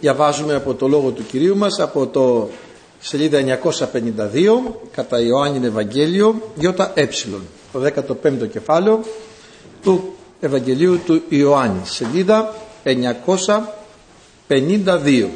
Διαβάζουμε από το Λόγο του Κυρίου μας, από το σελίδα 952, κατά Ιωάννην Ευαγγέλιο, ΙΕ, το 15ο κεφάλαιο του Ευαγγελίου του Ιωάννη, σελίδα 952.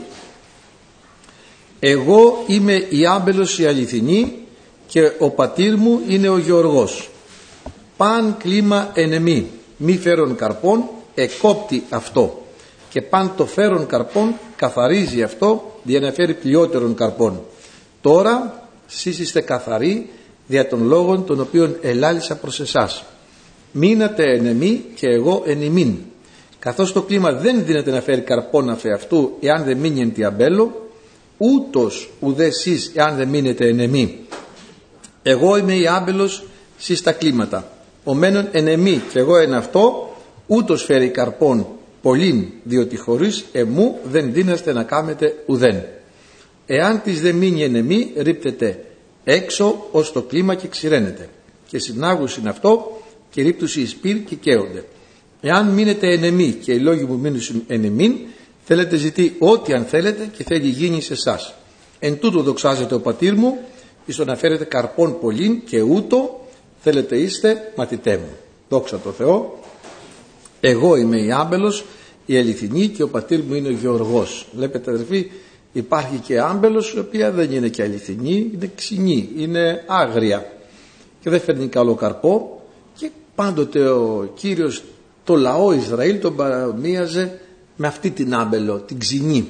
Εγώ είμαι η άμπελος η αληθινή και ο πατήρ μου είναι ο γεωργός. Παν κλίμα εν εμή, μη φέρον καρπών, εκόπτει αυτό. Και παν το φέρον καρπών καθαρίζει αυτό, για να φέρει πλειότερον καρπών. Τώρα σεις είστε καθαροί δια των λόγων των οποίων ελάλησα προς εσάς. Μείνατε εν εμή και εγώ εν ημίν. Καθώς το κλίμα δεν δύναται να φέρει καρπών αφ' αυτού εάν δεν μείνει εν τη αμπέλο, ούτως ουδέ σεις εάν δεν μείνετε εν εμή. Εγώ είμαι η άμπελος, σεις τα κλίματα. Ο μένον εν εμή και εγώ εν αυτό, ούτως φέρει καρπών πολλήν, διότι χωρίς εμού δεν δύναστε να κάμετε ουδέν. Εάν της δεν μείνει εν εμή, ρίπτεται έξω ως το κλίμα και ξηραίνεται. Και συνάγουσιν αυτό και ρίπτουσι εις πυρ και καίονται. Εάν μείνετε εν εμή και οι λόγοι μου μείνουν εν εμήν, θέλετε ζητεί ό,τι αν θέλετε και θέλει γίνει σε εσάς. Εν τούτο δοξάζεται ο πατήρ μου, εις το να φέρετε καρπών πολλήν και ούτω θέλετε είστε μαθητέ μου. Δόξα τω Θεώ. Εγώ είμαι η άμπελος, η αληθινή και ο πατήρ μου είναι ο γεωργός. Βλέπετε αδερφοί, υπάρχει και άμπελος η οποία δεν είναι και αληθινή, είναι ξινή, είναι άγρια και δεν φέρνει καλό καρπό, και πάντοτε ο Κύριος το λαό Ισραήλ τον παρομοίαζε με αυτή την άμπελο, την ξινή.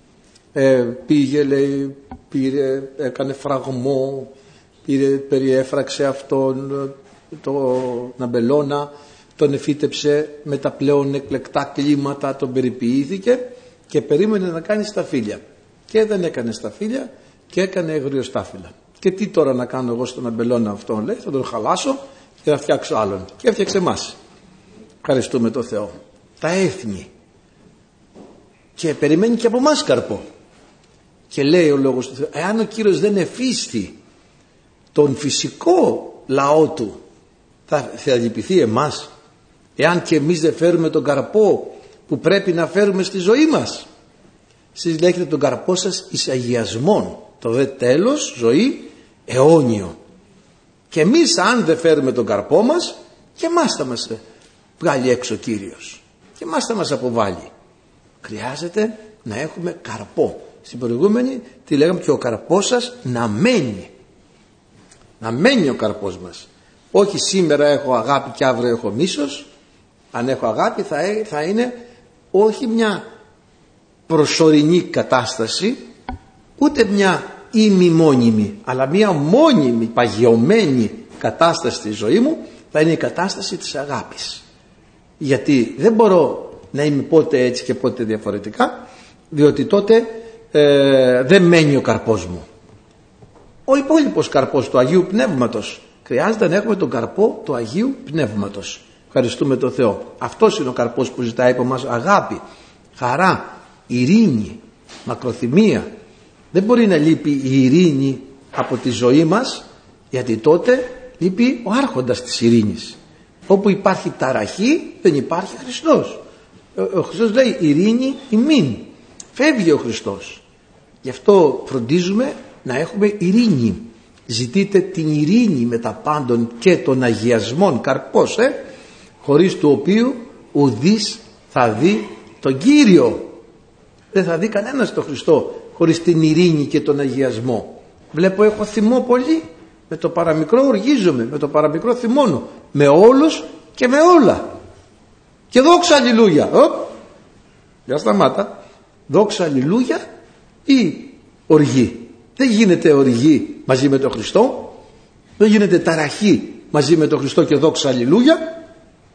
Πήγε, λέει, πήρε, έκανε φραγμό, περιέφραξε αυτόν τον αμπελώνα, τον εφύτεψε με τα πλέον εκλεκτά κλίματα, τον περιποιήθηκε και περίμενε να κάνει σταφύλια. Και δεν έκανε σταφύλια και έκανε αγριοστάφυλλα. Και τι τώρα να κάνω εγώ στον αμπελώνα αυτόν, λέει, θα τον χαλάσω και θα φτιάξω άλλον. Και έφτιαξε εμάς. Ευχαριστούμε το Θεό. Τα έθνη. Και περιμένει και από εμάς καρπό. Και λέει ο λόγος του Θεού, εάν ο Κύριος δεν εφίστη τον φυσικό λαό του, θα λυπηθεί εμάς, εάν και εμείς δεν φέρουμε τον καρπό που πρέπει να φέρουμε στη ζωή μας. Εσείς λέγετε τον καρπό σας εις αγιασμόν, το δε τέλος ζωή αιώνιο. Και εμείς αν δεν φέρουμε τον καρπό μας, και εμάς θα μας βγάλει έξω ο Κύριος, και εμάς θα μας αποβάλει. Χρειάζεται να έχουμε καρπό. Στην προηγούμενη τη λέγαμε και ο καρπός σας να μένει. Να μένει ο καρπός μας. Όχι σήμερα έχω αγάπη και αύριο έχω μίσος. Αν έχω αγάπη θα είναι όχι μια προσωρινή κατάσταση, ούτε μια ημιμόνιμη, αλλά μια μόνιμη, παγιωμένη κατάσταση στη ζωή μου, θα είναι η κατάσταση της αγάπης. Γιατί δεν μπορώ να είμαι πότε έτσι και πότε διαφορετικά, διότι τότε δεν μένει ο καρπός μου. Ο υπόλοιπος καρπός του Αγίου Πνεύματος, χρειάζεται να έχουμε τον καρπό του Αγίου Πνεύματος. Ευχαριστούμε τον Θεό. Αυτός είναι ο καρπός που ζητάει από μας: αγάπη, χαρά, ειρήνη, μακροθυμία. Δεν μπορεί να λείπει η ειρήνη από τη ζωή μας, γιατί τότε λείπει ο άρχοντας της ειρήνης. Όπου υπάρχει ταραχή δεν υπάρχει Χριστός. Ο Χριστός λέει ειρήνη ημίν. Φεύγει ο Χριστός. Γι' αυτό φροντίζουμε να έχουμε ειρήνη. Ζητείτε την ειρήνη με τα πάντων και των αγιασμών, καρπός, χωρίς του οποίου ουδής θα δει τον Κύριο. Δεν θα δει κανένας τον Χριστό χωρίς την ειρήνη και τον αγιασμό. Βλέπω έχω θυμό πολύ, με το παραμικρό οργίζομαι, με το παραμικρό θυμώνω, με όλους και με όλα. Και δόξα αλληλούια. Για σταμάτα. Δόξα αλληλούια ή οργή. Δεν γίνεται οργή μαζί με τον Χριστό. Δεν γίνεται ταραχή μαζί με τον Χριστό και δόξα αλληλούια.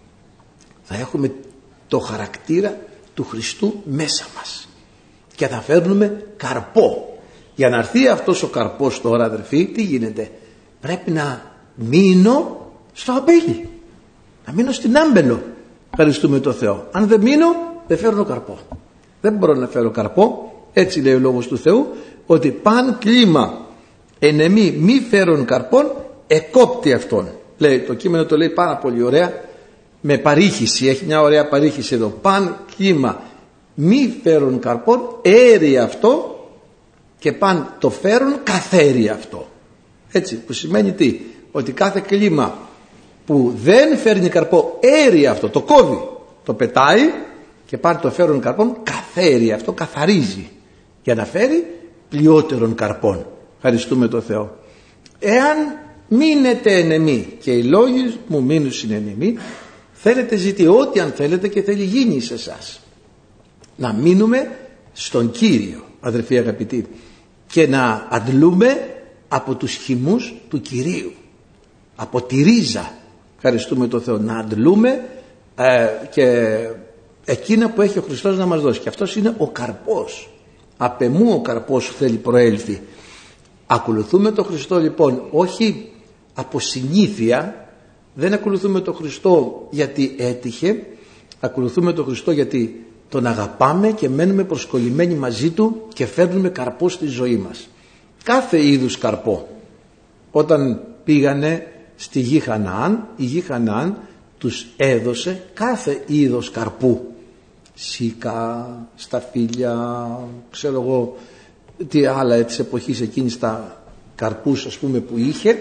Θα έχουμε το χαρακτήρα του Χριστού μέσα μας και θα φέρνουμε καρπό. Για να έρθει αυτός ο καρπός τώρα, αδερφοί, τι γίνεται? Πρέπει να μείνω στο αμπέλι, να μείνω στην άμπελο. Ευχαριστούμε τον Θεό. Αν δεν μείνω, δεν φέρνω καρπό. Δεν μπορώ να φέρω καρπό. Έτσι λέει ο λόγος του Θεού, ότι παν κλίμα εν εμή μη φέρον καρπών, εκόπτει αυτόν. Λέει, το κείμενο το λέει πάρα πολύ ωραία, με παρήχηση. Έχει μια ωραία παρήχηση εδώ. Παν κλίμα μη φέρουν καρπών, έρει αυτό, και παν το φέρουν καθαίρει αυτό. Έτσι, που σημαίνει τι? Ότι κάθε κλίμα που δεν φέρνει καρπό, έρει αυτό, το κόβει, το πετάει, και παν το φέρουν καρπών, καθαίρει αυτό, καθαρίζει, για να φέρει πλειότερων καρπών. Ευχαριστούμε το Θεό. Εάν μείνετε εν εμεί και οι λόγοι μου μείνουν εν εμεί, θέλετε ζητή ό,τι αν θέλετε και θέλει γίνει σε εσάς. Να μείνουμε στον Κύριο, αδερφοί αγαπητοί, και να αντλούμε από τους χυμούς του Κυρίου, από τη ρίζα. Ευχαριστούμε το Θεό. Να αντλούμε και εκείνα που έχει ο Χριστός να μας δώσει, και αυτός είναι ο καρπός. Απ' εμού ο καρπός θέλει προέλθει. Ακολουθούμε τον Χριστό λοιπόν όχι από συνήθεια, δεν ακολουθούμε τον Χριστό γιατί έτυχε, ακολουθούμε τον Χριστό γιατί τον αγαπάμε και μένουμε προσκολλημένοι μαζί του και φέρνουμε καρπό στη ζωή μας. Κάθε είδους καρπό. Όταν πήγανε στη γη Χαναάν, η γη Χαναάν τους έδωσε κάθε είδος καρπού. Σίκα, σταφύλια, ξέρω εγώ τι άλλα της εποχής εκείνης, τα καρπούς ας πούμε που είχε,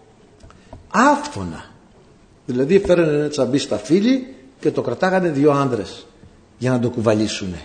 άφθονα. Δηλαδή φέρανε ένα τσαμπί σταφύλι και το κρατάγανε 2 άνδρες για να το κουβαλήσουνε.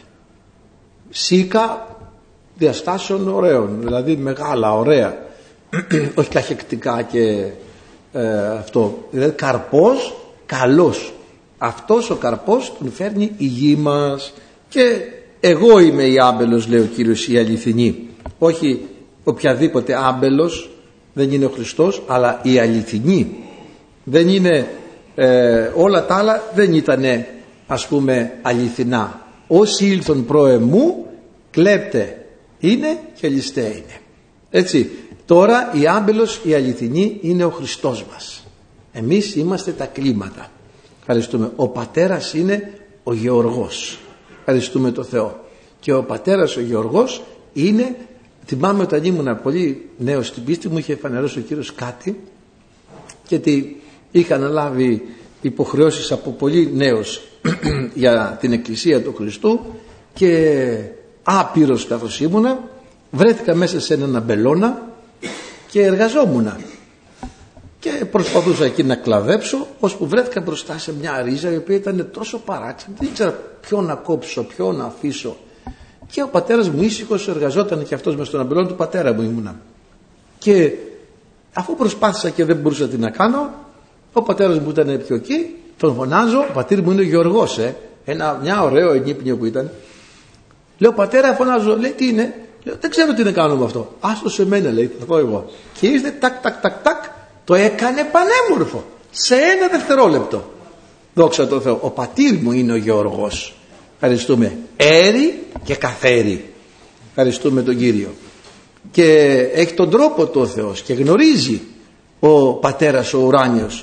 Σίκα διαστάσεων ωραίων, δηλαδή μεγάλα, ωραία, όχι καχεκτικά και αυτό, δηλαδή καρπός καλός. Αυτός ο καρπός τον φέρνει η γη μας. Και εγώ είμαι η άμπελος, λέει ο Κύριος, η αληθινή. Όχι οποιαδήποτε άμπελος, δεν είναι ο Χριστός, αλλά η αληθινή. Δεν είναι όλα τα άλλα, δεν ήτανε ας πούμε αληθινά. Όσοι ήλθον προ εμού, κλέπτε είναι και ληστέ είναι. Έτσι, τώρα η άμπελος, η αληθινή είναι ο Χριστός μας. Εμείς είμαστε τα κλίματα. Ευχαριστούμε. Ο πατέρας είναι ο Γεωργός. Ευχαριστούμε το Θεό. Και ο πατέρας ο Γεωργός είναι, θυμάμαι όταν ήμουν πολύ νέος στην πίστη μου, είχε φανερώσει ο Κύριος κάτι και ότι είχα αναλάβει υποχρεώσεις από πολύ νέος για την Εκκλησία του Χριστού, και άπειρος καθώς ήμουνα βρέθηκα μέσα σε έναν αμπελώνα και εργαζόμουνα και προσπαθούσα εκεί να κλαδέψω, ώσπου βρέθηκα μπροστά σε μια ρίζα η οποία ήταν τόσο παράξενη, δεν ήξερα ποιο να κόψω, ποιο να αφήσω, και ο πατέρας μου ήσυχος εργαζόταν και αυτός μες στον αμπελώνα του πατέρα μου ήμουνα. Και αφού προσπάθησα και δεν μπορούσα τι να κάνω, ο πατέρας μου ήταν πιο εκεί, τον φωνάζω, ο πατήρ μου είναι ο Γεωργός, μια ωραίο ενύπνιο που ήταν. Λέω πατέρα, φωνάζω, λέει τι είναι? Λέω, δεν ξέρω τι να κάνω με αυτό. Άστο σε μένα, λέει, θα δω εγώ. Και ήρθε τάκ, το έκανε πανέμορφο σε 1 δευτερόλεπτο. Δόξα τω Θεώ. Ο πατήρ μου είναι ο Γεωργός. Ευχαριστούμε. Έρει και καθαίρει. Ευχαριστούμε τον Κύριο. Και έχει τον τρόπο του ο Θεός και γνωρίζει ο πατέρας ο ουράνιος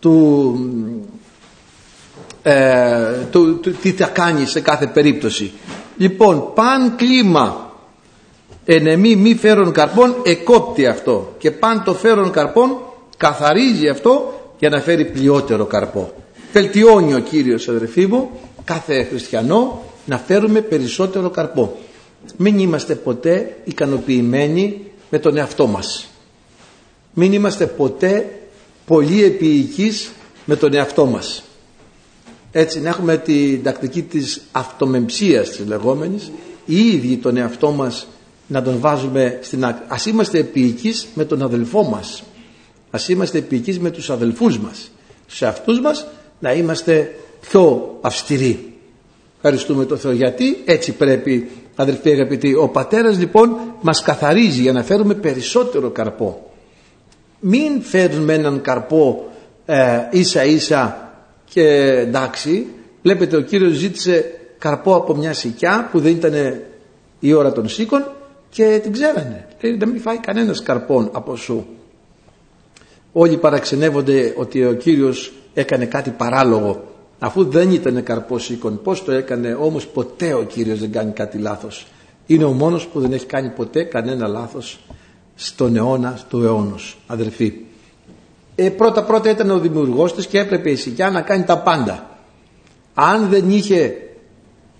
τι θα κάνει σε κάθε περίπτωση. Λοιπόν, παν κλίμα εν εμή μη φέρον καρπών, εκόπτει αυτό, και παν το φέρον καρπών καθαρίζει αυτό για να φέρει πλειότερο καρπό. Βελτιώνει ο Κύριος, αδερφοί μου, κάθε χριστιανό να φέρουμε περισσότερο καρπό. Μην είμαστε ποτέ ικανοποιημένοι με τον εαυτό μας. Μην είμαστε ποτέ πολύ επίοικείς με τον εαυτό μας. Έτσι να έχουμε την τακτική της αυτομεμψίας της λεγόμενης, οι ίδιοι τον εαυτό μας να τον βάζουμε στην άκρη. Ας είμαστε επίοικείς με τον αδελφό μας, ας είμαστε επίοικείς με τους αδελφούς μας, σε αυτούς μας να είμαστε πιο αυστηροί. Ευχαριστούμε τον Θεό, γιατί έτσι πρέπει, αδελφοί αγαπητοί. Ο πατέρας λοιπόν μας καθαρίζει για να φέρουμε περισσότερο καρπό. Μην φέρουμε έναν καρπό ίσα ίσα και εντάξει. Βλέπετε, ο Κύριος ζήτησε καρπό από μια σικιά που δεν ήταν η ώρα των σίκων και την ξέρανε. Λέει να μην φάει κανένας καρπόν από σου. Όλοι παραξενεύονται ότι ο Κύριος έκανε κάτι παράλογο, αφού δεν ήταν καρπό σίκων. Πώς το έκανε? Όμως ποτέ ο Κύριος δεν κάνει κάτι λάθος. Είναι ο μόνος που δεν έχει κάνει ποτέ κανένα λάθος στον αιώνα του αιώνος, αδερφοί. Πρώτα ήταν ο δημιουργός της και έπρεπε η σικιά να κάνει τα πάντα. Αν δεν είχε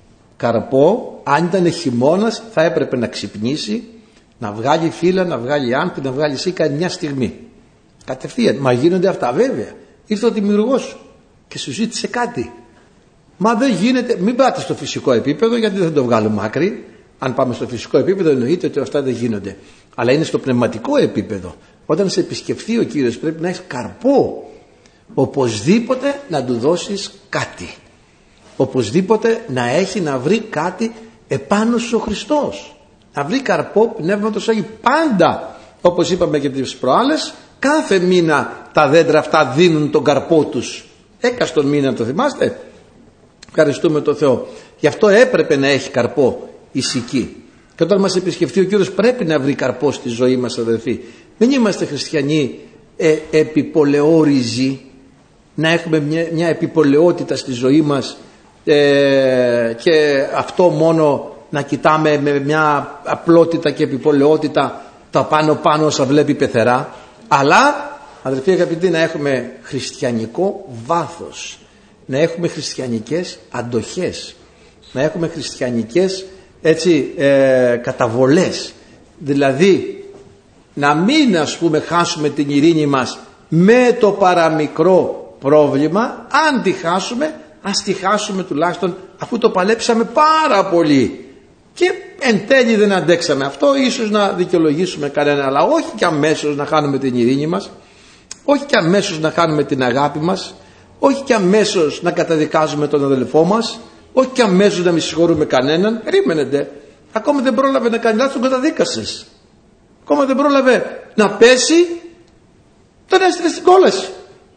καρπό, αν ήταν χειμώνας θα έπρεπε να ξυπνήσει, να βγάλει φύλλα, να βγάλει άνθη, να βγάλει σίκα μια στιγμή. Κατευθείαν. Μα γίνονται αυτά, βέβαια. Ήρθε ο δημιουργός και σου ζήτησε κάτι. Μα δεν γίνεται. Μην πάτε στο φυσικό επίπεδο, γιατί δεν θα το βγάλουμε άκρη. Αν πάμε στο φυσικό επίπεδο, εννοείται ότι αυτά δεν γίνονται. Αλλά είναι στο πνευματικό επίπεδο. Όταν σε επισκεφθεί ο Κύριος, πρέπει να έχει καρπό. Οπωσδήποτε να του δώσεις κάτι. Οπωσδήποτε να έχει, να βρει κάτι επάνω σου ο Χριστός. Να βρει καρπό Πνεύματος Αγίου. Πάντα, όπως είπαμε και τις προάλλες, κάθε μήνα τα δέντρα αυτά δίνουν τον καρπό τους. Έκαστον μήνα, το θυμάστε? Ευχαριστούμε τον Θεό. Γι' αυτό έπρεπε να έχει καρπό η σική. Και όταν μας επισκεφτεί ο Κύριος πρέπει να βρει καρπό στη ζωή μας, αδελφοί. Δεν είμαστε χριστιανοί επιπολαιόριζοι, να έχουμε μια επιπολαιότητα στη ζωή μας και αυτό μόνο να κοιτάμε με μια απλότητα και επιπολαιότητα τα πάνω όσα βλέπει πεθερά. Αλλά, αδελφοί αγαπητοί, να έχουμε χριστιανικό βάθος, να έχουμε χριστιανικές αντοχές, να έχουμε χριστιανικές καταβολές. Δηλαδή να μην χάσουμε την ειρήνη μας με το παραμικρό πρόβλημα. Αν τη χάσουμε, ας τη χάσουμε τουλάχιστον αφού το παλέψαμε πάρα πολύ και εν τέλει δεν αντέξαμε αυτό, ίσως να δικαιολογήσουμε κανένα, αλλά όχι και αμέσως να χάνουμε την ειρήνη μας, όχι και αμέσως να χάνουμε την αγάπη μας, όχι και αμέσως να καταδικάζουμε τον αδελφό μας, όχι και αμέσως να μη συγχωρούμε κανέναν. Περίμενετε, ακόμα δεν πρόλαβε να κάνει λάθος, τον καταδίκασες. Ακόμα δεν πρόλαβε να πέσει, τον έστειλε στην κόλαση.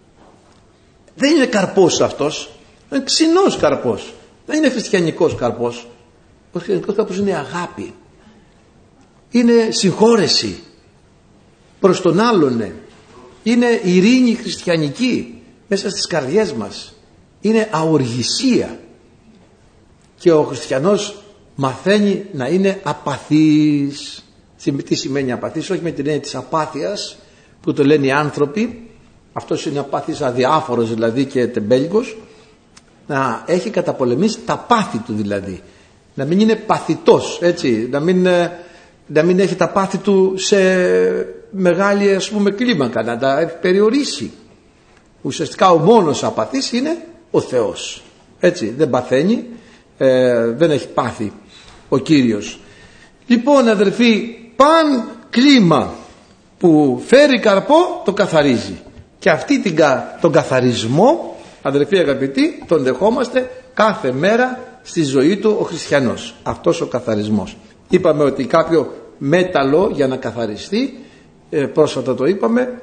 Δεν είναι καρπός αυτός, είναι ξινός καρπός, δεν είναι χριστιανικός καρπός. Ο χριστιανικός καρπός είναι αγάπη, είναι συγχώρεση προς τον άλλον, είναι ειρήνη χριστιανική μέσα στις καρδιές μας, είναι αοργησία. Και ο χριστιανός μαθαίνει να είναι απαθής. Τι σημαίνει απαθής? Όχι με την έννοια της απάθειας που το λένε οι άνθρωποι, αυτός είναι απάθης, αδιάφορος δηλαδή και τεμπέλικος. Να έχει καταπολεμήσει τα πάθη του, δηλαδή να μην είναι παθητός, έτσι, να μην έχει τα πάθη του σε μεγάλη κλίμακα, να τα έχει περιορίσει. Ουσιαστικά ο μόνος απαθής είναι ο Θεός, έτσι, δεν παθαίνει, δεν έχει πάθει ο Κύριος. Λοιπόν, αδελφοί, παν κλίμα που φέρει καρπό το καθαρίζει, και αυτή τον καθαρισμό, αδελφοί αγαπητοί, τον δεχόμαστε κάθε μέρα στη ζωή του ο χριστιανός. Αυτός ο καθαρισμός, είπαμε ότι κάποιο μέταλλο για να καθαριστεί, πρόσφατα το είπαμε,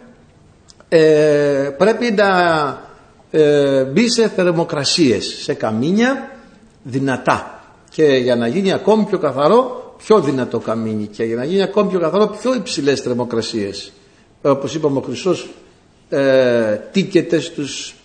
πρέπει να μπει σε θερμοκρασίες, σε καμίνια δυνατά, και για να γίνει ακόμη πιο καθαρό πιο δυνατό καμίνι, και για να γίνει ακόμη πιο καθαρό πιο υψηλές θερμοκρασίες. Όπως είπαμε, ο Χριστός τίκεται στους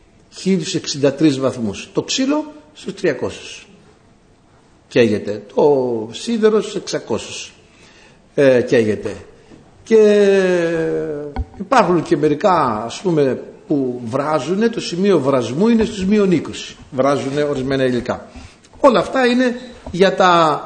1063 βαθμούς, το ξύλο στους 300 καίγεται, το σίδερο στους 600 καίγεται. Και υπάρχουν και μερικά που βράζουν, το σημείο βρασμού είναι στους -20, βράζουν ορισμένα υλικά. Όλα αυτά είναι για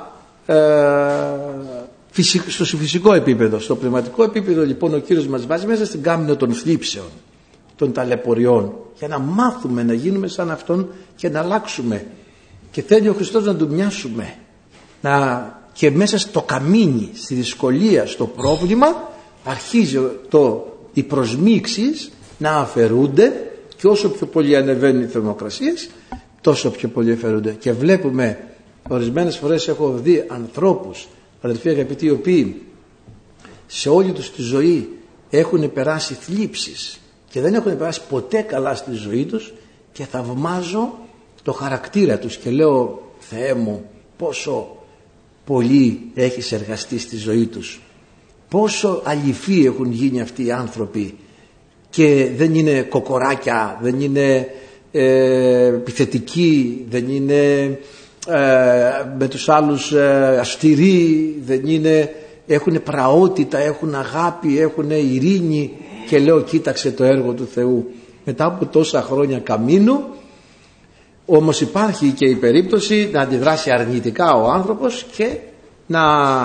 στο φυσικό επίπεδο. Στο πνευματικό επίπεδο λοιπόν ο Κύριος μας βάζει μέσα στην κάμινο των θλίψεων, των ταλαιπωριών, για να μάθουμε να γίνουμε σαν Αυτόν και να αλλάξουμε. Και θέλει ο Χριστός να Του μοιάσουμε, και μέσα στο καμίνι, στη δυσκολία, στο πρόβλημα, αρχίζει οι προσμίξεις να αφαιρούνται, και όσο πιο πολύ ανεβαίνουν οι θερμοκρασίες, τόσο πιο πολύ αφαιρούνται. Και βλέπουμε, ορισμένες φορές έχω δει ανθρώπους, αδελφοί αγαπητοί, οι οποίοι σε όλη τους τη ζωή έχουν περάσει θλίψεις και δεν έχουν περάσει ποτέ καλά στη ζωή τους, και θαυμάζω το χαρακτήρα τους και λέω, Θεέ μου, πόσο πολύ έχεις εργαστεί στη ζωή τους, πόσο αληθοί έχουν γίνει αυτοί οι άνθρωποι, και δεν είναι κοκοράκια, δεν είναι επιθετικοί, δεν είναι με τους άλλους αυστηροί, δεν είναι, έχουν πραότητα, έχουν αγάπη, έχουν ειρήνη. Και λέω, κοίταξε το έργο του Θεού, μετά από τόσα χρόνια καμίνου, Όμως υπάρχει και η περίπτωση να αντιδράσει αρνητικά ο άνθρωπος και να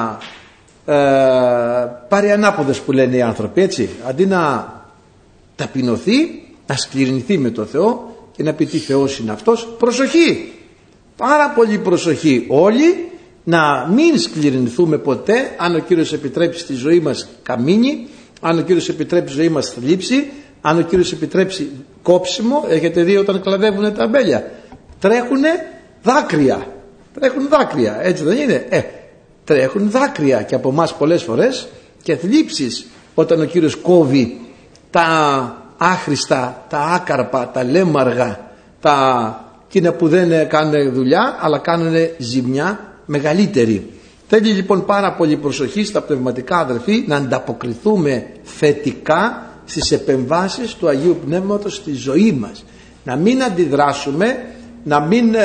πάρει ανάποδες που λένε οι άνθρωποι, έτσι. Αντί να ταπεινωθεί, να σκληρινθεί με το Θεό και να πει τι Θεός είναι αυτός. Προσοχή, πάρα πολύ προσοχή όλοι, να μην σκληρινθούμε ποτέ. Αν ο Κύριος επιτρέψει στη ζωή μας καμίνι, αν ο Κύριος επιτρέψει στη ζωή μας θλίψη, αν ο Κύριος επιτρέψει κόψιμο. Έχετε δει όταν κλαδεύουν τα αμπέλια, τρέχουνε δάκρυα, έτσι δεν είναι? Τρέχουν δάκρυα και από εμάς πολλές φορές και θλίψεις όταν ο Κύριος κόβει τα άχρηστα, τα άκαρπα, τα λέμαργα, εκείνα που δεν κάνουν δουλειά αλλά κάνουν ζημιά μεγαλύτερη. Θέλει λοιπόν πάρα πολύ προσοχή στα πνευματικά, αδερφοί, να ανταποκριθούμε θετικά στις επεμβάσεις του Αγίου Πνεύματος στη ζωή μας. Να μην αντιδράσουμε, να μην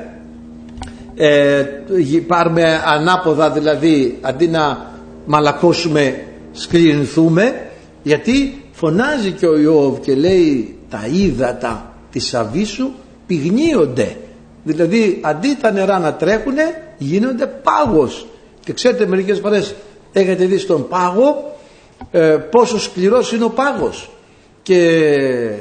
πάρουμε ανάποδα, δηλαδή αντί να μαλακώσουμε σκληρινθούμε, γιατί φωνάζει και ο Ιώβ και λέει τα ύδατα της αβύσσου πυγνίονται, δηλαδή αντί τα νερά να τρέχουνε γίνονται πάγος. Και ξέρετε, μερικές φορές έχετε δει στον πάγο πόσο σκληρός είναι ο πάγος και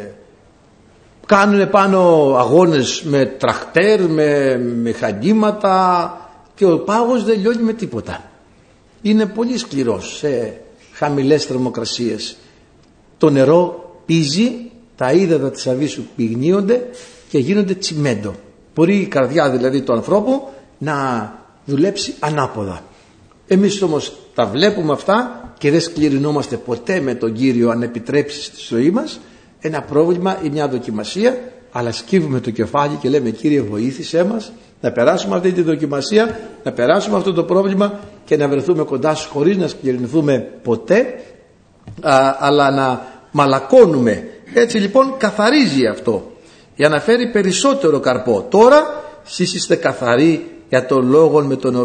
κάνουν πάνω αγώνες με τρακτέρ, με μηχανήματα και ο πάγος δεν λιώνει με τίποτα. Είναι πολύ σκληρός σε χαμηλές θερμοκρασίες. Το νερό πίζει, τα ύδατα της αβύσσου πυγνίονται και γίνονται τσιμέντο. Μπορεί η καρδιά δηλαδή του ανθρώπου να δουλέψει ανάποδα. Εμείς όμως τα βλέπουμε αυτά και δεν σκληρινόμαστε ποτέ με τον Κύριο αν επιτρέψει στη ζωή μας ένα πρόβλημα ή μια δοκιμασία, αλλά σκύβουμε το κεφάλι και λέμε Κύριε βοήθησέ μας να περάσουμε αυτή τη δοκιμασία, να περάσουμε αυτό το πρόβλημα και να βρεθούμε κοντά σου χωρίς να σκληρινθούμε ποτέ, αλλά να μαλακώνουμε. Έτσι λοιπόν καθαρίζει αυτό για να φέρει περισσότερο καρπό. Τώρα εσείς είστε καθαροί για τον λόγο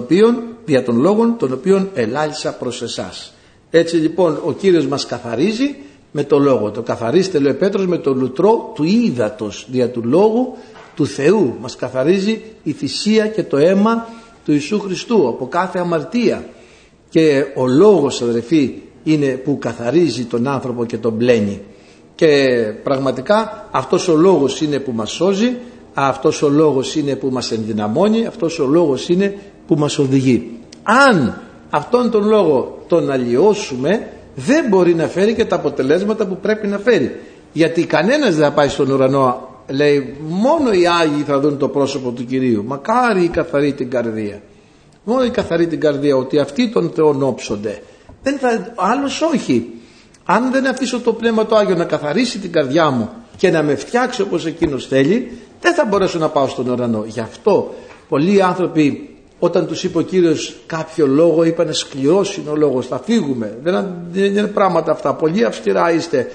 τον οποίον ελάλησα προς εσάς. Έτσι λοιπόν ο Κύριος μας καθαρίζει με το λόγο. Το καθαρίστε, λέει ο Πέτρος, με το λουτρό του ύδατος δια του λόγου του Θεού. Μας καθαρίζει η θυσία και το αίμα του Ιησού Χριστού από κάθε αμαρτία. Και ο λόγος, αδερφοί, είναι που καθαρίζει τον άνθρωπο και τον πλένει. Και πραγματικά αυτός ο λόγος είναι που μας σώζει, αυτός ο λόγος είναι που μας ενδυναμώνει, αυτός ο λόγος είναι που μας οδηγεί. Αν αυτόν τον λόγο τον αλλοιώσουμε, δεν μπορεί να φέρει και τα αποτελέσματα που πρέπει να φέρει. Γιατί κανένας δεν θα πάει στον ουρανό, λέει, μόνο οι Άγιοι θα δουν το πρόσωπο του Κυρίου. Μακάρι οι καθαροί την καρδία. Μόνο οι καθαροί την καρδία, ότι αυτοί τον Θεόν όψονται. Δεν θα, άλλος όχι. Αν δεν αφήσω το Πνεύμα το Άγιο να καθαρίσει την καρδιά μου και να με φτιάξει όπως εκείνος θέλει, δεν θα μπορέσω να πάω στον ουρανό. Γι' αυτό πολλοί άνθρωποι, όταν τους είπε ο Κύριος κάποιο λόγο, είπανε σκληρός είναι ο λόγος, θα φύγουμε. Δεν είναι πράγματα αυτά. Πολύ αυστηρά είστε.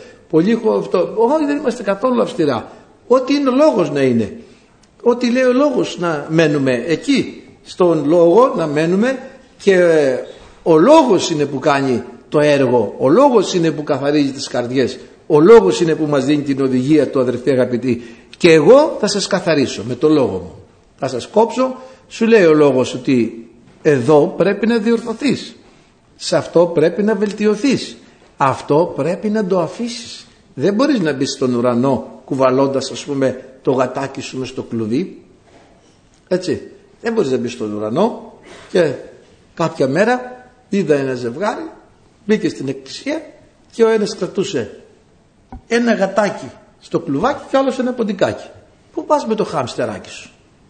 Όχι, δεν είμαστε καθόλου αυστηρά. Ό,τι είναι ο λόγος να είναι. Ό,τι λέει ο λόγος να μένουμε εκεί. Στον λόγο να μένουμε και ο λόγος είναι που κάνει το έργο. Ο λόγος είναι που καθαρίζει τις καρδιές. Ο λόγος είναι που μας δίνει την οδηγία του, αδερφοί αγαπητοί. Και εγώ θα σας καθαρίσω με το λόγο μου. Θα σας κόψω. Σου λέει ο λόγος ότι εδώ πρέπει να διορθωθείς. Σε αυτό πρέπει να βελτιωθείς. Αυτό πρέπει να το αφήσεις. Δεν μπορείς να μπεις στον ουρανό κουβαλώντας, ας πούμε, το γατάκι σου μες στο κλουβί. Έτσι. Δεν μπορείς να μπεις στον ουρανό. Και κάποια μέρα είδα ένα ζευγάρι, μπήκε στην εκκλησία και ο ένας κρατούσε ένα γατάκι στο κλουβάκι και άλλος ένα ποντικάκι. Πού πας με το χάμστεράκι σου?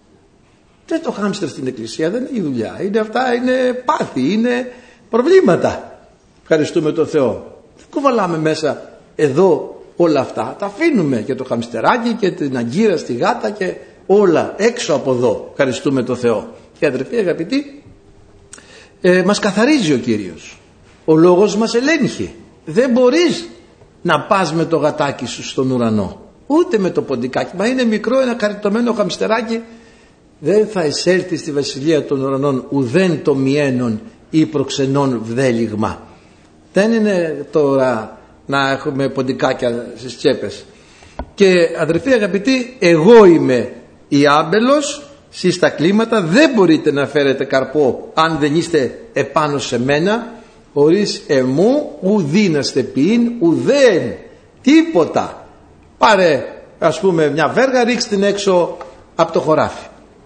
Δεν το χάμστερ στην εκκλησία δεν έχει δουλειά. Είναι αυτά, είναι πάθη, είναι προβλήματα. Ευχαριστούμε τον Θεό. Δεν κουβαλάμε μέσα εδώ όλα αυτά. Τα αφήνουμε και το χαμστεράκι και την αγκύρα στη γάτα και όλα έξω από εδώ. Ευχαριστούμε τον Θεό. Και αδερφοί αγαπητοί, μας καθαρίζει ο Κύριος. Ο λόγος μας ελέγχει. Δεν μπορείς να πας με το γατάκι σου στον ουρανό. Ούτε με το ποντικάκι. Μα είναι μικρό ένα καριτωμένο χαμστεράκι. Δεν θα εισέλθει στη βασιλεία των ουρανών ουδέν το μιένον ή προξενών βδέλιγμα. Δεν είναι τώρα να έχουμε ποντικάκια στις τσέπες. Και αδερφοί αγαπητοί, εγώ είμαι Η άμπελος σεις τα κλίματα, δεν μπορείτε να φέρετε καρπό αν δεν είστε επάνω σε μένα, χωρίς εμού ουδήναστε ποιήν ουδέν, τίποτα. Πάρε ας πούμε μια βέργα, ρίξτε την έξω από το χωράφι,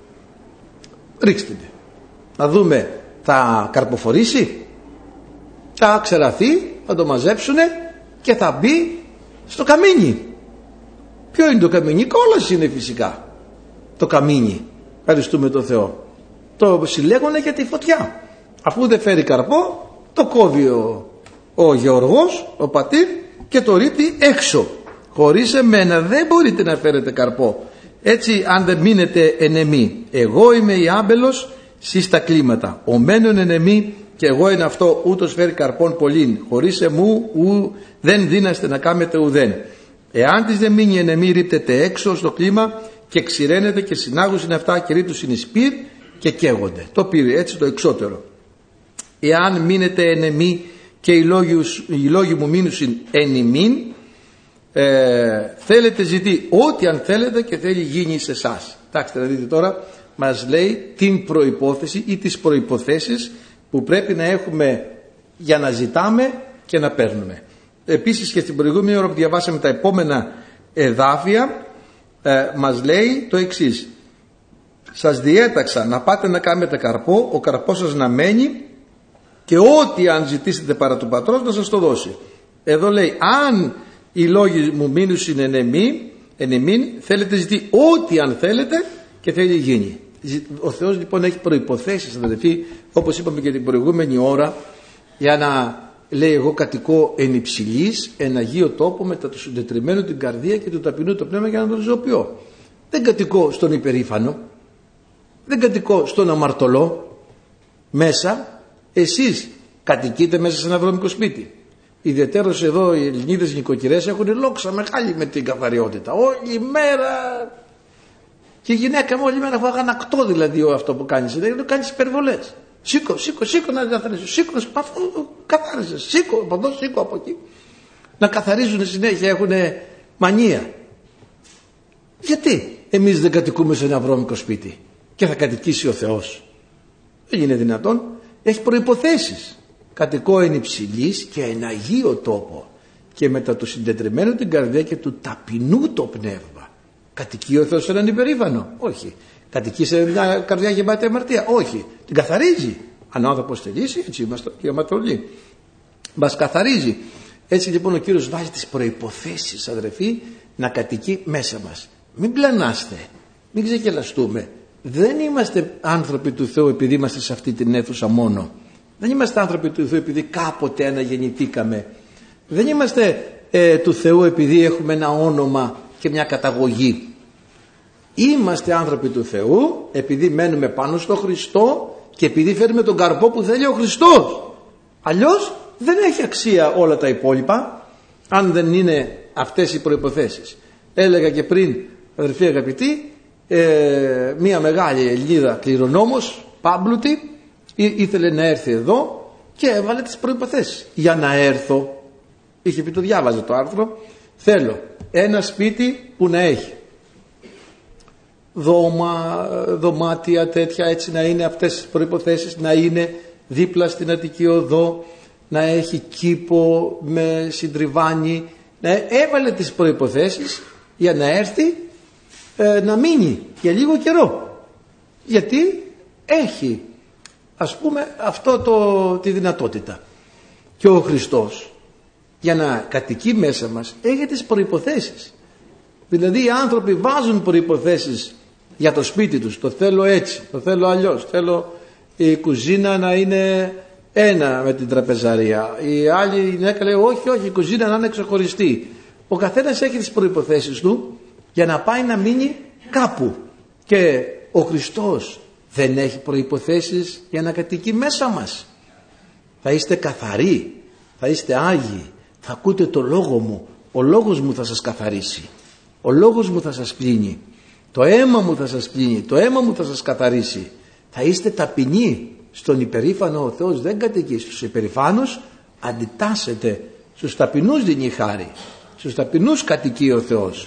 ρίξτε την, να δούμε θα καρποφορήσει, θα ξεραθεί, θα το μαζέψουνε και θα μπει στο καμίνι. Ποιο είναι το καμίνι? Κόλαση είναι φυσικά το καμίνι, ευχαριστούμε τον Θεό. Το συλλέγουνε για τη φωτιά. Αφού δεν φέρει καρπό, το κόβει ο γεωργός, ο πατήρ, και το ρίχνει έξω. Χωρίς εμένα δεν μπορείτε να φέρετε καρπό. Έτσι αν δεν μείνετε εν εμή. Εγώ είμαι η άμπελος σεις τα κλίματα. Ο μένων εν εμή και εγώ είναι αυτό, ούτως φέρει καρπόν πολλήν. Χωρίς εμού δεν δύναστε να κάμετε ουδέν. Εάν της δεν μείνει εν εμή, ρίπτεται έξω στο κλίμα και ξηραίνεται και συνάγους είναι αυτά και ρίτους είναι σπίρ και καίγονται. Το πήρε έτσι το εξώτερο. Εάν μείνετε εν εμή και οι λόγοι μου μείνουσιν εν ημίν, θέλετε ζητεί ό,τι αν θέλετε και θέλει γίνει σε εσάς. Κοιτάξτε να δείτε τώρα, μας λέει την προϋπόθεση ή τις προϋποθέσεις που πρέπει να έχουμε για να ζητάμε και να παίρνουμε. Επίσης και στην προηγούμενη ώρα που διαβάσαμε τα επόμενα εδάφια, μας λέει το εξής: σας διέταξα να πάτε να κάνετε καρπό, ο καρπός σας να μένει και ό,τι αν ζητήσετε παρά του Πατρός να σας το δώσει. Εδώ λέει αν οι λόγοι μου μείνουσιν εν εμήν, θέλετε ζητεί ό,τι αν θέλετε και θέλει γίνει. Ο Θεός λοιπόν έχει προϋποθέσεις, αδελφοί, όπως είπαμε και την προηγούμενη ώρα, για να λέει εγώ κατοικώ εν υψηλής, εν αγίο τόπο, μετά του συντετριμένου την καρδία και του ταπεινού το πνεύμα για να τον ζωοποιώ. Δεν κατοικώ στον υπερήφανο, δεν κατοικώ στον αμαρτωλό μέσα. Εσείς κατοικείτε μέσα σε ένα βρώμικο σπίτι. Ιδιαιτέρως εδώ οι Ελληνίδες νοικοκυρές έχουν λόξα μεγάλη με την καθαριότητα. Όλη μέρα. Και η γυναίκα μου όλη μέρα αγανακτώ δηλαδή αυτό που κάνεις. Δεν το κάνεις υπερβολές. Σήκω να καθαρίζεις. Σήκω να σπαθώ, καθάριζες. Σήκω από εδώ, σήκω από εκεί. Να καθαρίζουν συνέχεια, έχουν μανία. Γιατί εμείς δεν κατοικούμε σε ένα βρώμικο σπίτι και θα κατοικήσει ο Θεός? Δεν είναι δυνατόν. Έχει προϋποθέσεις. Κατοικώ εν υψηλής και εν αγίο τόπο και μετά του συντετριμένου την καρδιά και του ταπεινού το πνεύμα. Κατοικεί ο Θεός σε έναν υπερήφανο? Όχι. Κατοικεί σε μια καρδιά γεμάτη αμαρτία? Όχι. Την καθαρίζει. Αν ο άνθρωπος θελήσει, έτσι είμαστε και αματρολοί. Μας καθαρίζει. Έτσι λοιπόν ο Κύριος βάζει τις προϋποθέσεις, αδερφοί, να κατοικεί μέσα μας. Μην πλανάστε, μην ξεκελαστούμε. Δεν είμαστε άνθρωποι του Θεού επειδή είμαστε σε αυτή την αίθουσα μόνο. Δεν είμαστε άνθρωποι του Θεού επειδή κάποτε αναγεννηθήκαμε. Δεν είμαστε του Θεού επειδή έχουμε ένα όνομα και μια καταγωγή. Είμαστε άνθρωποι του Θεού επειδή μένουμε πάνω στο Χριστό και επειδή φέρνουμε τον καρπό που θέλει ο Χριστός. Αλλιώς δεν έχει αξία όλα τα υπόλοιπα αν δεν είναι αυτές οι προϋποθέσεις. Έλεγα και πριν, αδερφοί αγαπητοί, μια μεγάλη Ελληνίδα κληρονόμος, πάμπλουτη, ήθελε να έρθει εδώ και έβαλε τις προϋποθέσεις. Για να έρθω, είχε πει, το διάβαζε το άρθρο, θέλω ένα σπίτι που να έχει δωμάτια τέτοια, έτσι να είναι αυτές τις προϋποθέσεις, να είναι δίπλα στην Αττική Οδό, να έχει κήπο με συντριβάνι. Έβαλε τις προϋποθέσεις για να έρθει να μείνει για λίγο καιρό, γιατί έχει ας πούμε τη δυνατότητα. Και ο Χριστός για να κατοικεί μέσα μας έχει τις προϋποθέσεις. Δηλαδή οι άνθρωποι βάζουν προϋποθέσεις για το σπίτι τους. Το θέλω έτσι, το θέλω αλλιώς. Θέλω η κουζίνα να είναι ένα με την τραπεζαρία. Η άλλη γυναίκα λέει όχι, η κουζίνα να είναι ξεχωριστή. Ο καθένας έχει τις προϋποθέσεις του για να πάει να μείνει κάπου. Και ο Χριστός δεν έχει προϋποθέσεις για να κατοικεί μέσα μας. Θα είστε καθαροί, θα είστε άγιοι, θα ακούτε το λόγο μου. Ο λόγος μου θα σας καθαρίσει. Ο λόγος μου θα σας πλύνει. Το αίμα μου θα σας πλύνει. Το αίμα μου θα σας καθαρίσει. Θα είστε ταπεινοί. Στον υπερήφανο ο Θεός δεν κατοικεί. Στους υπερηφάνους αντιτάσσεται. Στους ταπεινούς δίνει χάρη. Στους ταπεινούς κατοικεί ο Θεός.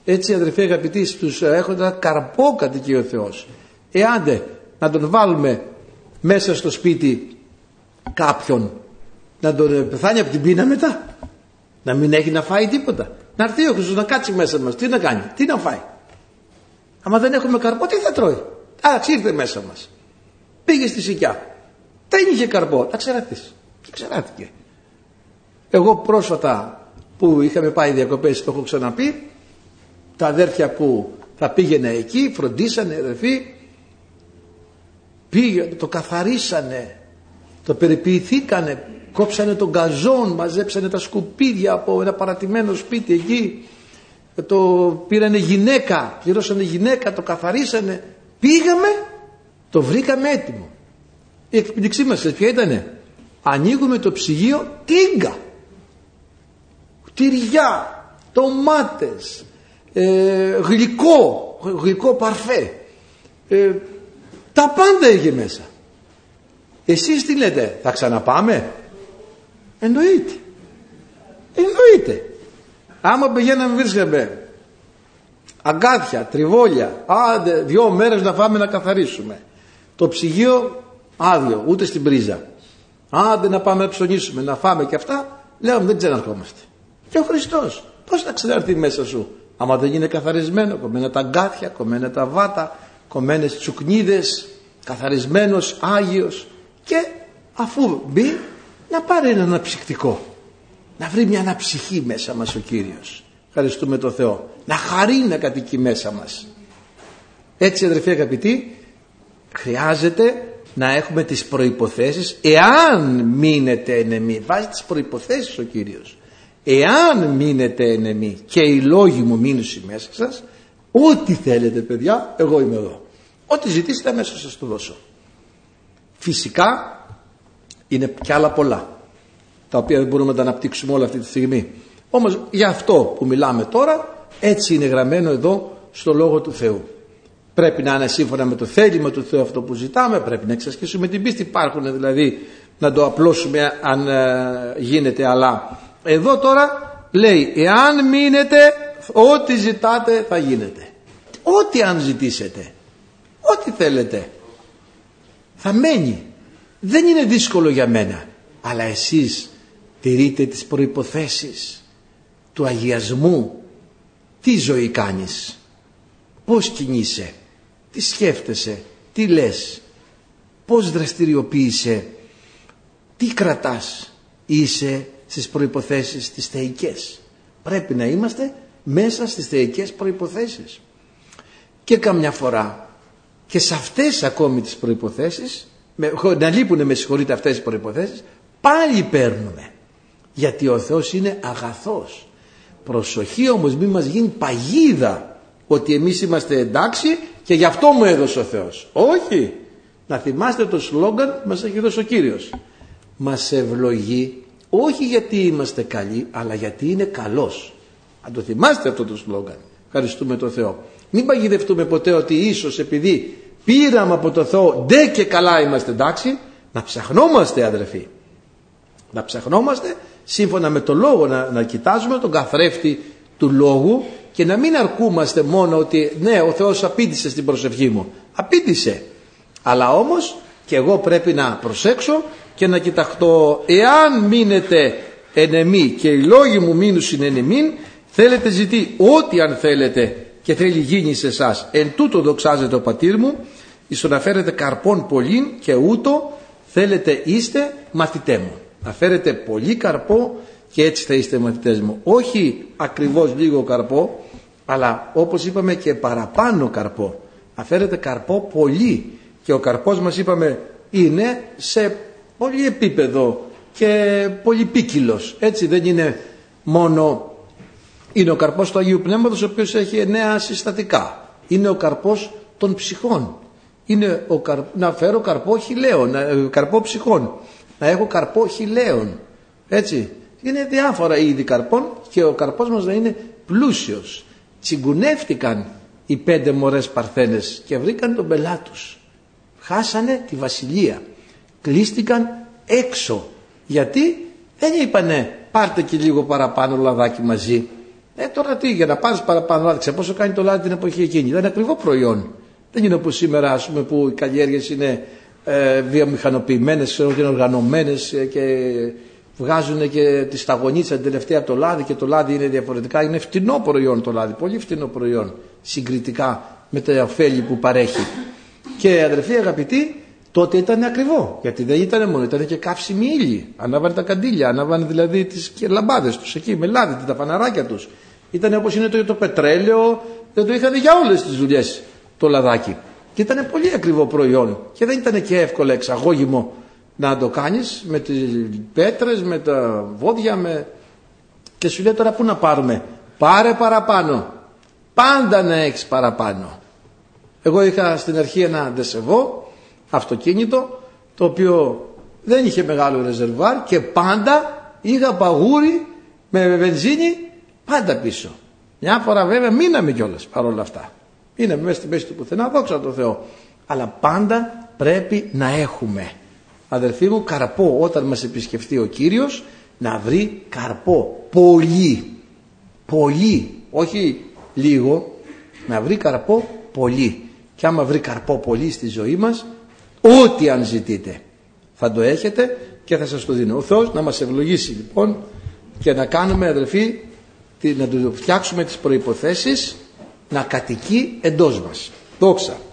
Έτσι αδερφοί αγαπητοί, στους έχοντα καρπό κατοικεί ο Θεός. Εάντε να τον βάλουμε μέσα στο σπίτι κάποιον, να τον πεθάνει από την πείνα μετά, να μην έχει να φάει τίποτα, να έρθει ο Χριστός να κάτσει μέσα μας, τι να κάνει, τι να φάει? Άμα δεν έχουμε καρπό, τι θα τρώει? Ήρθε μέσα μας, πήγε στη Σικιά, δεν είχε καρπό, να ξερατήσει και ξεράτηκε. Εγώ πρόσφατα που είχαμε πάει διακοπές, το έχω ξαναπεί, τα αδέρφια που θα πήγαινε εκεί φροντίσανε, αδερφοί, πήγαινε, το καθαρίσανε, το περιποιηθήκανε, κόψανε τον γκαζόν, μαζέψανε τα σκουπίδια από ένα παρατημένο σπίτι εκεί, το πήρανε γυναίκα, πληρώσανε γυναίκα, το καθαρίσανε, πήγαμε, το βρήκαμε έτοιμο. Η εκπληξή μας ποια ήτανε? Ανοίγουμε το ψυγείο, τίγκα, τυριά, ντομάτες, γλυκό παρφέ, τα πάντα είχε μέσα. Εσείς τι λέτε, θα ξαναπάμε? Εννοείται. Άμα πηγαίναμε βρίσκαμε αγκάθια, τριβόλια, άντε 2 μέρες να φάμε να καθαρίσουμε, το ψυγείο άδειο, ούτε στην πρίζα, άντε να πάμε να ψωνίσουμε, να φάμε και αυτά, λέγαμε δεν ξαναρχόμαστε. Και ο Χριστός πώς θα ξαναρθεί μέσα σου άμα δεν είναι καθαρισμένο? Κομμένα τα αγκάθια, κομμένα τα βάτα, κομμένες τσουκνίδες, καθαρισμένος, άγιος. Και αφού μπει να πάρει ένα αναψυκτικό, να βρει μια αναψυχή μέσα μας ο Κύριος. Ευχαριστούμε τον Θεό. Να χαρεί να κατοικεί μέσα μας. Έτσι αδερφοί αγαπητοί, χρειάζεται να έχουμε τις προϋποθέσεις. Εάν μείνετε εν εμεί, βάζει τις προϋποθέσεις ο Κύριος. Εάν μείνετε εν εμεί και οι λόγοι μου μείνουν μέσα σας, ό,τι θέλετε παιδιά, εγώ είμαι εδώ. Ό,τι ζητήσετε αμέσως σας το δώσω. Φυσικά είναι κι άλλα πολλά, τα οποία δεν μπορούμε να τα αναπτύξουμε όλα αυτή τη στιγμή. Όμως για αυτό που μιλάμε τώρα, έτσι είναι γραμμένο εδώ στο Λόγο του Θεού. Πρέπει να είναι σύμφωνα με το θέλημα του Θεού αυτό που ζητάμε, πρέπει να εξασκήσουμε την πίστη. Υπάρχουν δηλαδή να το απλώσουμε αν γίνεται, αλλά εδώ τώρα λέει εάν μείνετε, ό,τι ζητάτε θα γίνεται. Ό,τι αν ζητήσετε, ό,τι θέλετε θα μένει. Δεν είναι δύσκολο για μένα, αλλά εσείς τηρείτε τις προϋποθέσεις του αγιασμού. Τι ζωή κάνεις, πώς κινείσαι, τι σκέφτεσαι, τι λες, πώς δραστηριοποιείσαι, τι κρατάς. Είσαι στις προϋποθέσεις τις θεϊκές. Πρέπει να είμαστε μέσα στις θεϊκές προϋποθέσεις. Και καμιά φορά και σε αυτές ακόμη τις προϋποθέσεις, να λείπουν με συγχωρείτε αυτές τις προϋποθέσεις, πάλι παίρνουμε. Γιατί ο Θεός είναι αγαθός. Προσοχή όμως, μην μας γίνει παγίδα ότι εμείς είμαστε εντάξει και γι' αυτό μου έδωσε ο Θεός. Όχι. Να θυμάστε το σλόγγαν που μας έχει δώσει ο Κύριος. Μας ευλογεί όχι γιατί είμαστε καλοί, αλλά γιατί είναι καλός. Αν το θυμάστε αυτό το σλόγγαν. Ευχαριστούμε τον Θεό. Μην παγιδευτούμε ποτέ ότι ίσως επειδή πήραμε από το Θεό ντε και καλά είμαστε εντάξει. Να ψαχνόμαστε αδερφοί. Να ψαχνόμαστε σύμφωνα με το λόγο, να κοιτάζουμε τον καθρέφτη του λόγου και να μην αρκούμαστε μόνο ότι ναι, ο Θεός απήντησε στην προσευχή μου. Απήντησε. Αλλά όμως και εγώ πρέπει να προσέξω και να κοιταχτώ. Εάν μείνετε εν εμή και οι λόγοι μου μείνουσιν εν εμήν, θέλετε ζητεί ό,τι αν θέλετε και θέλει γίνει σε εσάς. Εν τούτο δοξάζεται ο πατήρ μου, εις να φέρετε καρπών πολλήν και ούτω θέλετε είστε μαθητέ μου. Να φέρετε πολύ καρπό και έτσι θα είστε μαθητές μου. Όχι ακριβώς λίγο καρπό, αλλά όπως είπαμε και παραπάνω καρπό. Να φέρετε καρπό πολύ. Και ο καρπός μας είπαμε είναι σε πολύ επίπεδο και πολύ ποικίλος. Έτσι δεν είναι μόνο, είναι ο καρπός του Αγίου Πνεύματος ο οποίος έχει 9 συστατικά. Είναι ο καρπός των ψυχών. Είναι να φέρω καρπό χιλέων, καρπό ψυχών. Να έχω καρπό χιλέων. Έτσι. Είναι διάφορα είδη καρπών και ο καρπός μας να είναι πλούσιος. Τσιγκουνεύτηκαν οι 5 μωρές παρθένες και βρήκαν τον πελά τους. Χάσανε τη βασιλεία. Κλείστηκαν έξω. Γιατί δεν είπανε πάρτε και λίγο παραπάνω λαδάκι μαζί. Τώρα τι, για να πάρεις παραπάνω λάδι, ξέρω πόσο κάνει το λάδι την εποχή εκείνη. Ήταν ακριβό προϊόν. Δεν είναι όπως σήμερα, ας πούμε, που οι καλλιέργειες είναι βιομηχανοποιημένες, είναι οργανωμένες και βγάζουν και τη σταγονίτσα την τελευταία από το λάδι και το λάδι είναι διαφορετικά. Είναι φτηνό προϊόν το λάδι, πολύ φτηνό προϊόν συγκριτικά με τα ωφέλη που παρέχει. Και αδερφοί αγαπητοί, τότε ήταν ακριβό, γιατί δεν ήταν μόνο, ήταν και καύσιμοι ύλοι. Ανάβανε τα καντήλια, ανάβανε δηλαδή τις λαμπάδες τους εκεί με λάδι, τα φαναράκια τους. Ήταν όπως είναι το πετρέλαιο, δεν το είχαν για όλες τις δουλειές το λαδάκι. Και ήταν πολύ ακριβό προϊόν και δεν ήταν και εύκολο εξαγώγημο να το κάνεις με τις πέτρες, με τα βόδια, και σου λέει τώρα πού να πάρουμε. Πάρε παραπάνω, πάντα να έχεις παραπάνω. Εγώ είχα στην αρχή ένα ντεσεβό αυτοκίνητο, το οποίο δεν είχε μεγάλο ρεζερβάρ και πάντα είχα παγούρι με βενζίνη πάντα πίσω. Μια φορά βέβαια μείναμε κιόλας παρόλα αυτά. Μείναμε μέσα στη μέση του πουθενά, δόξα τω Θεώ. Αλλά πάντα πρέπει να έχουμε, αδερφοί μου, καρπό. Όταν μας επισκεφτεί ο Κύριος, να βρει καρπό. Πολύ. Πολύ. Όχι λίγο. Να βρει καρπό πολύ. Και άμα βρει καρπό πολύ στη ζωή μας, ό,τι αν ζητείτε θα το έχετε και θα σας το δίνω. Ο Θεός να μας ευλογήσει λοιπόν και να κάνουμε, αδελφοί, να του φτιάξουμε τις προϋποθέσεις να κατοικεί εντός μας. Δόξα.